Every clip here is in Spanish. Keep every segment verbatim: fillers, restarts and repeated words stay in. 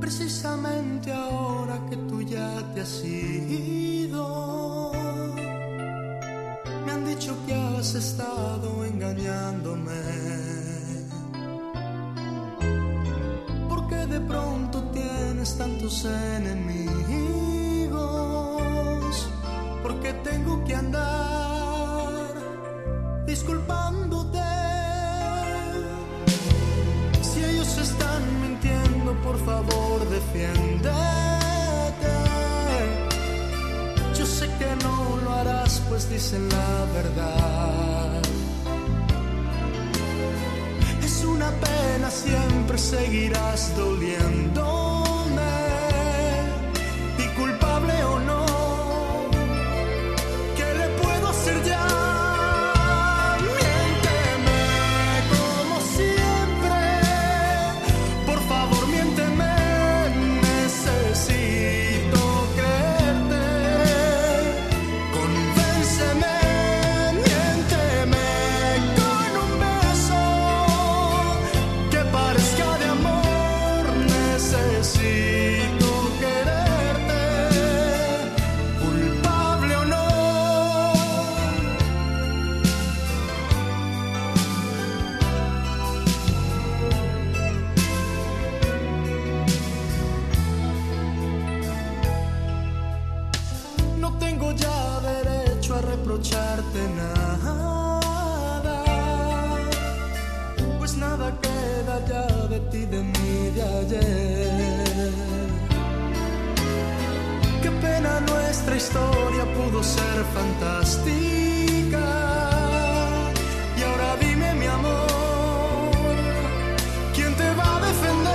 precisamente ahora que tú ya te has ido. Me han dicho que has estado engañándome, porque de pronto tienes tantos enemigos, porque tengo que andar disculpándote. Si ellos están mintiendo, por favor defiéndete. Yo sé que no lo harás, pues dicen la verdad. Es una pena, siempre seguirás doliéndome, y culpable o no, ¿qué le puedo hacer ya? Reprocharte nada, pues nada queda ya de ti, de mí, de ayer. Qué pena, nuestra historia pudo ser fantástica. Y ahora dime, mi amor, ¿quién te va a defender?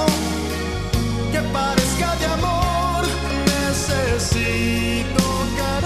Necesito que